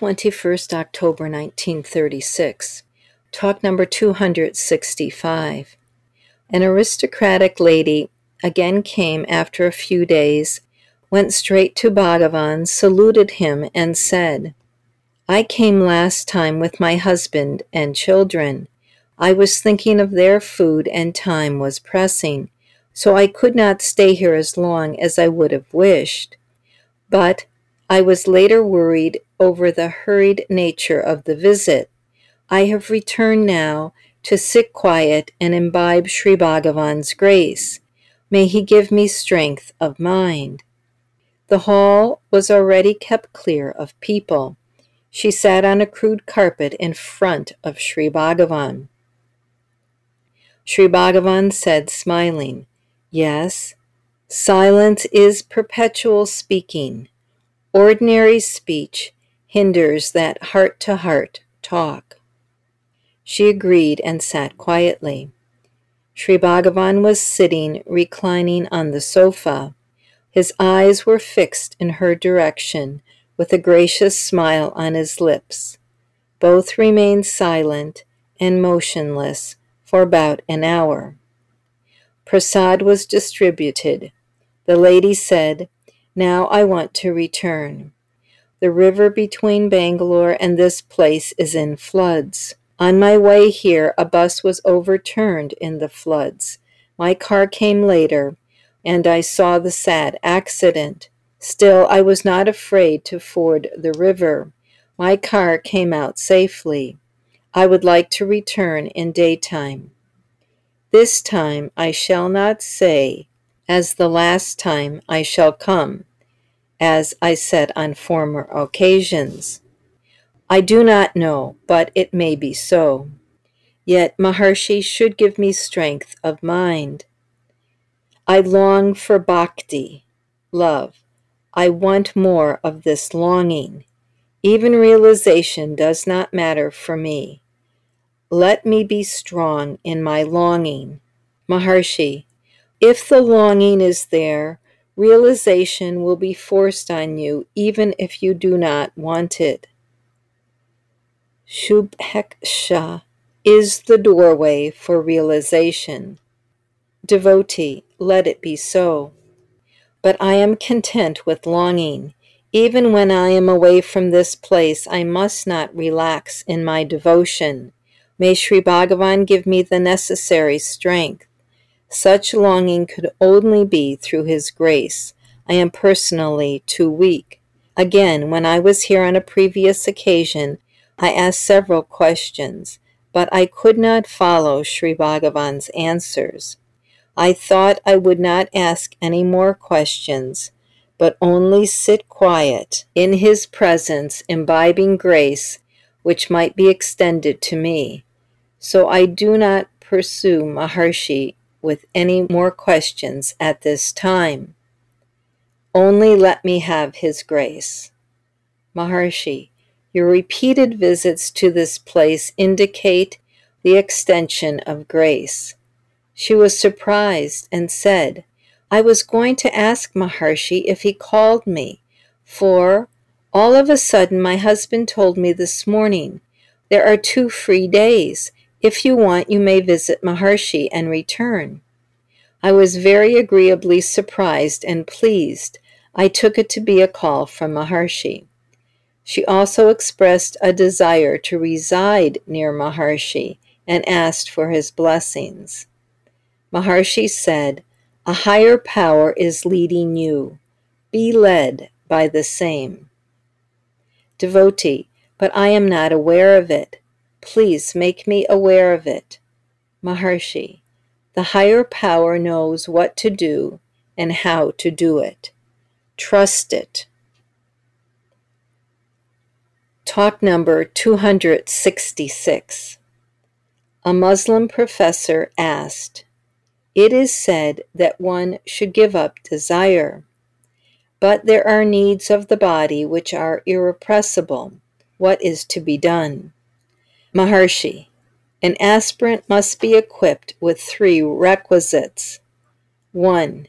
21st October 1936. Talk number 265. An aristocratic lady again came after a few days, went straight to Bhagavan, saluted him, and said, "I came last time with my husband and children. I was thinking of their food and time was pressing, so I could not stay here as long as I would have wished. But I was later worried over the hurried nature of the visit. I have returned now to sit quiet and imbibe Sri Bhagavan's grace. May he give me strength of mind." The hall was already kept clear of people. She sat on a crude carpet in front of Sri Bhagavan. Sri Bhagavan said, smiling, "Yes, silence is perpetual speaking. Ordinary speech hinders that heart-to-heart talk." She agreed and sat quietly. Sri Bhagavan was sitting, reclining on the sofa. His eyes were fixed in her direction, with a gracious smile on his lips. Both remained silent and motionless for about an hour. Prasad was distributed. The lady said, "Now I want to return. The river between Bangalore and this place is in floods. On my way here, a bus was overturned in the floods. My car came later, and I saw the sad accident. Still, I was not afraid to ford the river. My car came out safely. I would like to return in daytime. This time I shall not say, as the last time I shall come, as I said on former occasions. I do not know, but it may be so. Yet Maharshi should give me strength of mind. I long for bhakti, love. I want more of this longing. Even realization does not matter for me. Let me be strong in my longing." Maharshi, if the longing is there, realization will be forced on you even if you do not want it. Shubheksha is the doorway for realization. Devotee, let it be so. But I am content with longing. Even when I am away from this place, I must not relax in my devotion. May Sri Bhagavan give me the necessary strength. Such longing could only be through his grace. I am personally too weak. Again, when I was here on a previous occasion, I asked several questions, but I could not follow Sri Bhagavan's answers. I thought I would not ask any more questions, but only sit quiet in his presence, imbibing grace which might be extended to me. So I do not pursue Maharshi with any more questions at this time. Only let me have his grace. Maharshi, your repeated visits to this place indicate the extension of grace. She was surprised and said, "I was going to ask Maharshi if he called me, for all of a sudden my husband told me this morning, there are 2 free days. If you want, you may visit Maharshi and return." I was very agreeably surprised and pleased. I took it to be a call from Maharshi. She also expressed a desire to reside near Maharshi and asked for his blessings. Maharshi said, "A higher power is leading you. Be led by the same." Devotee, but I am not aware of it. Please make me aware of it. Maharshi, the higher power knows what to do and how to do it. Trust it. Talk number 266. A Muslim professor asked, "It is said that one should give up desire, but there are needs of the body which are irrepressible. What is to be done?" Maharshi, an aspirant must be equipped with 3 requisites. 1.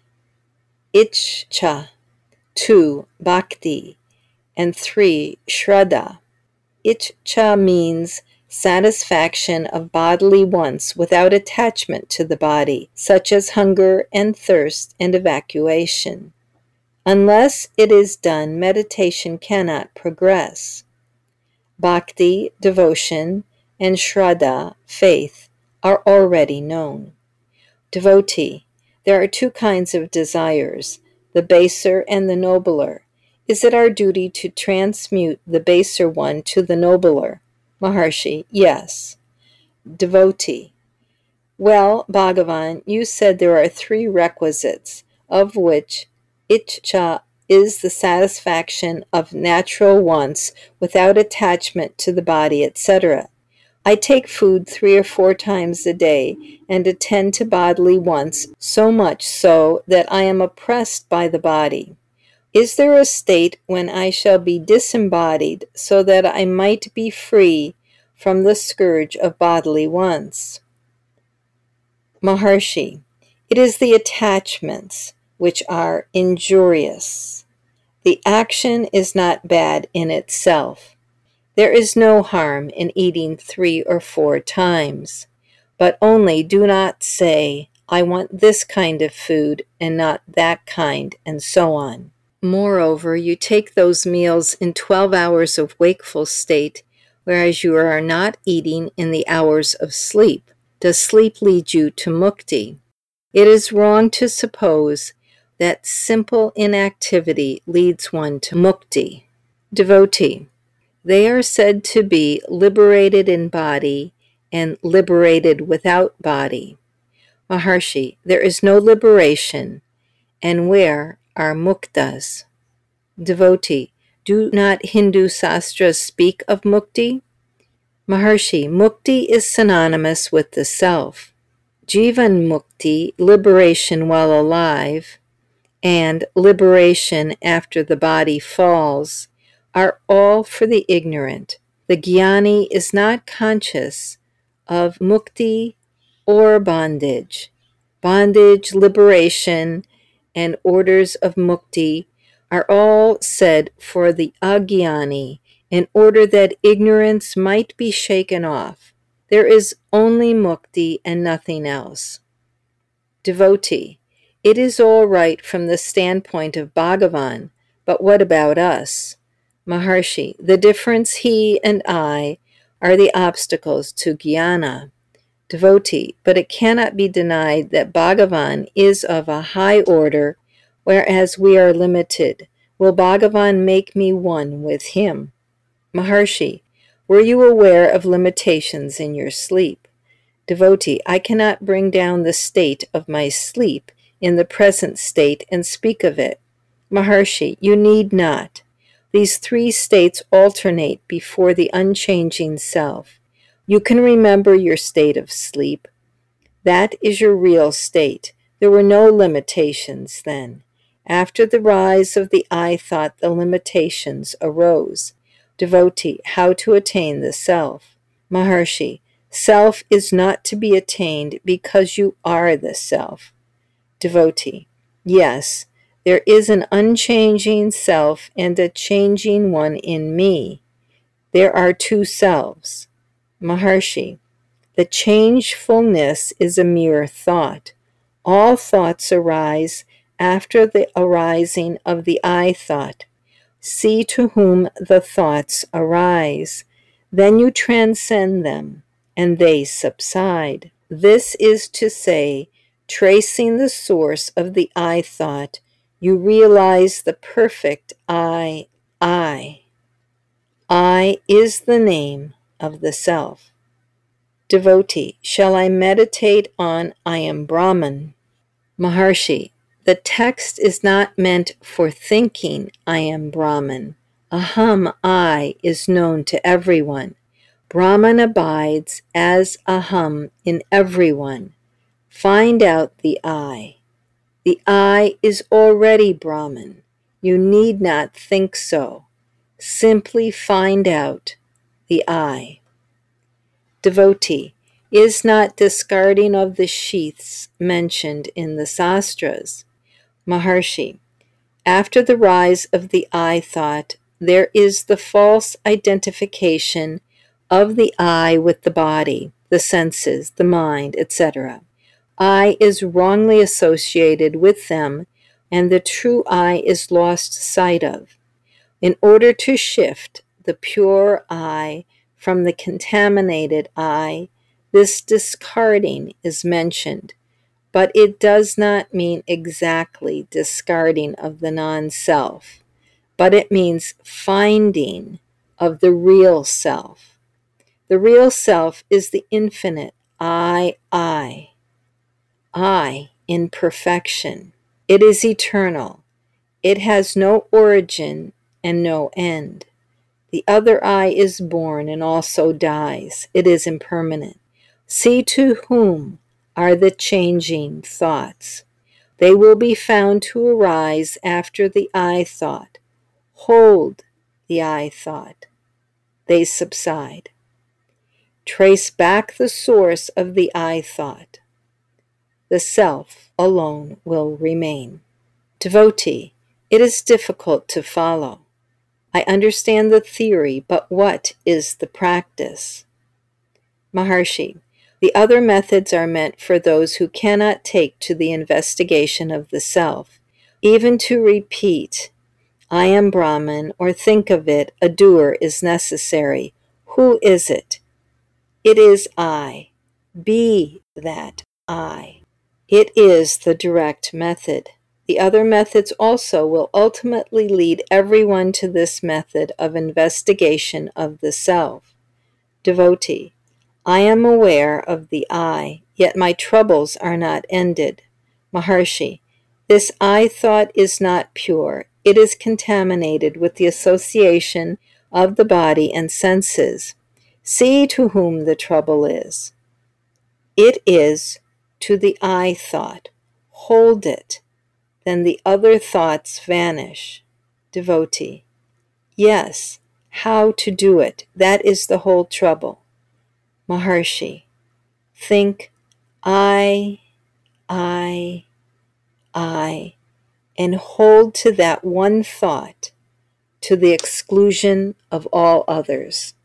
Ichcha. 2. Bhakti. And 3. Shraddha. Ichcha means satisfaction of bodily wants without attachment to the body, such as hunger and thirst and evacuation. Unless it is done, meditation cannot progress. Bhakti, devotion, and Shraddha, faith, are already known. Devotee, there are two kinds of desires, the baser and the nobler. Is it our duty to transmute the baser one to the nobler? Maharshi, yes. Devotee, well, Bhagavan, you said there are three requisites, of which Ichcha is the satisfaction of natural wants without attachment to the body, etc. I take food 3 or 4 times a day and attend to bodily wants, so much so that I am oppressed by the body. Is there a state when I shall be disembodied so that I might be free from the scourge of bodily wants? Maharshi, it is the attachments which are injurious. The action is not bad in itself. There is no harm in eating 3 or 4 times, but only do not say, I want this kind of food and not that kind, and so on. Moreover, you take those meals in 12 hours of wakeful state, whereas you are not eating in the hours of sleep. Does sleep lead you to mukti? It is wrong to suppose that simple inactivity leads one to mukti. Devotee, they are said to be liberated in body and liberated without body. Maharshi, there is no liberation, and where are muktas? Devotee, do not Hindu sastras speak of mukti? Maharshi, mukti is synonymous with the self. Jivan mukti, liberation while alive, and liberation after the body falls, are all for the ignorant. The jnani is not conscious of mukti or bondage. Bondage, liberation, and orders of mukti are all said for the ajnani in order that ignorance might be shaken off. There is only mukti and nothing else. Devotee, it is all right from the standpoint of Bhagavan, but what about us? Maharshi, the difference he and I are the obstacles to jnana. Devotee, but it cannot be denied that Bhagavan is of a high order, whereas we are limited. Will Bhagavan make me one with him? Maharshi, were you aware of limitations in your sleep? Devotee, I cannot bring down the state of my sleep in the present state and speak of it. Maharshi, you need not. These 3 states alternate before the unchanging self. You can remember your state of sleep. That is your real state. There were no limitations then. After the rise of the I thought, the limitations arose. Devotee, how to attain the self? Maharshi, self is not to be attained because you are the self. Devotee, yes, there is an unchanging self and a changing one in me. There are 2 selves. Maharshi, the changefulness is a mere thought. All thoughts arise after the arising of the I thought. See to whom the thoughts arise. Then you transcend them, and they subside. This is to say, tracing the source of the I thought, you realize the perfect I. I is the name of the self. Devotee, shall I meditate on I am Brahman? Maharshi, the text is not meant for thinking I am Brahman. Aham, I, is known to everyone. Brahman abides as Aham in everyone. Find out the I. The I is already Brahman. You need not think so. Simply find out the I. Devotee, is not discarding of the sheaths mentioned in the sastras? Maharshi, after the rise of the I thought, there is the false identification of the I with the body, the senses, the mind, etc. I is wrongly associated with them, and the true I is lost sight of. In order to shift the pure I from the contaminated I, this discarding is mentioned, but it does not mean exactly discarding of the non-self, but it means finding of the real self. The real self is the infinite I in perfection. It is eternal. It has no origin and no end. The other I is born and also dies. It is impermanent. See to whom are the changing thoughts. They will be found to arise after the I thought. Hold the I thought. They subside. Trace back the source of the I thought. The self alone will remain. Devotee, it is difficult to follow. I understand the theory, but what is the practice? Maharshi, the other methods are meant for those who cannot take to the investigation of the self, even to repeat, I am Brahman, or think of it, a doer is necessary. Who is it? It is I. Be that I. It is the direct method. The other methods also will ultimately lead everyone to this method of investigation of the self. Devotee, I am aware of the I, yet my troubles are not ended. Maharshi, this I thought is not pure. It is contaminated with the association of the body and senses. See to whom the trouble is. It is to the I thought. Hold it. Then the other thoughts vanish. Devotee, yes, how to do it? That is the whole trouble. Maharshi, think I, and hold to that one thought to the exclusion of all others.